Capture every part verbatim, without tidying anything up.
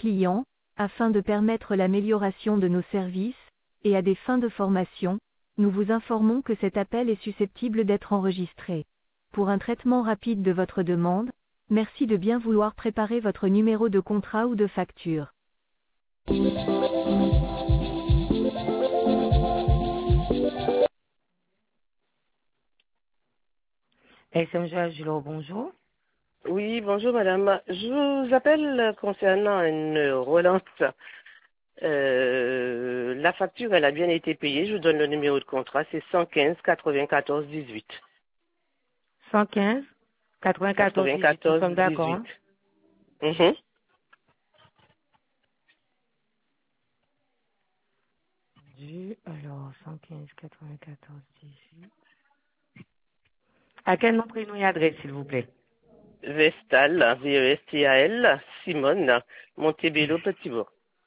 clients, afin de permettre l'amélioration de nos services, et à des fins de formation, nous vous informons que cet appel est susceptible d'être enregistré. Pour un traitement rapide de votre demande, merci de bien vouloir préparer votre numéro de contrat ou de facture. S M G Agilo, bonjour. Oui, bonjour madame. Je vous appelle concernant une relance. Euh, la facture, elle a bien été payée. Je vous donne le numéro de contrat. C'est cent quinze quatre-vingt-quatorze dix-huit. cent quinze quatre-vingt-quatorze dix-huit, nous quatre-vingt-quatorze sommes d'accord. dix-huit. Hein? Mhm. Du, alors, cent quinze quatre-vingt-quatorze dix-huit. À quel nom, prénom et adresse, s'il vous plaît? Vestal, V E S T A L, Simone, Montebello, Petitbourg.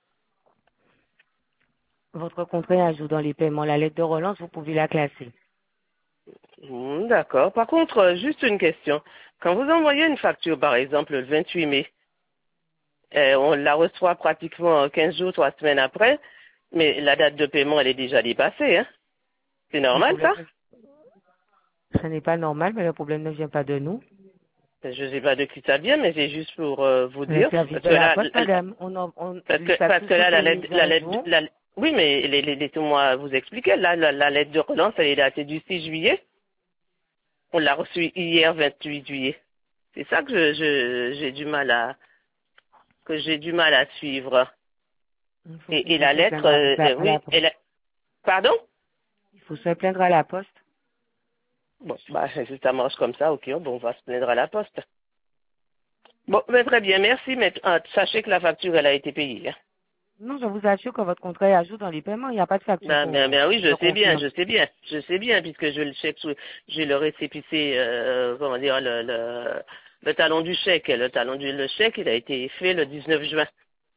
Votre contrat est à jour dans les paiements. La lettre de relance, vous pouvez la classer. Hmm, D'accord. Par contre, euh, juste une question. Quand vous envoyez une facture, par exemple, le vingt-huit mai, euh, on la reçoit pratiquement quinze jours, trois semaines après, mais la date de paiement, elle est déjà dépassée. Hein? C'est Le normal, ça? problème, ce n'est pas normal, mais le problème ne vient pas de nous. Je ne sais pas de qui ça vient, mais c'est juste pour euh, vous Le dire. service Parce de que la là, poste, l- madame, on, en- on, parce les que, parce que factures là, sont la mises lettre, la à lettre, jour. la- oui, mais les- les- laissez-moi vous expliquer. Là, la, la lettre de relance, elle est datée du six juillet. On l'a reçue hier, vingt-huit juillet. C'est ça que je, je- j'ai du mal à, que j'ai du mal à suivre. Il faut, il Et, et faut la se lettre, plaindre avec euh, la, euh, à la oui, poste. elle, a- pardon? Il faut se plaindre à la poste. Bon, bah, si ça marche comme ça, ok, bon, on va se plaindre à la poste. Bon, mais très bien, merci, mais euh, sachez que la facture, elle a été payée. Hein. Non, je vous assure que votre contrat est à jour dans les paiements. Il n'y a pas de facture Ben, ben, qu'on, ben oui, je je sais bien, confirme. je sais bien, je sais bien, puisque je le chèque, sous- j'ai le récépissé, euh, comment dire, le, le, le talon du chèque. Le talon du le chèque, il a été fait le dix-neuf juin.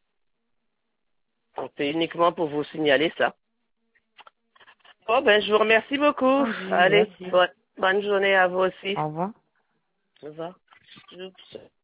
Donc, c'est uniquement pour vous signaler ça. Bon, ben, je vous remercie beaucoup. Entendu, Allez, merci. bonne, bonne journée à vous aussi. Au revoir. Au revoir. Oups.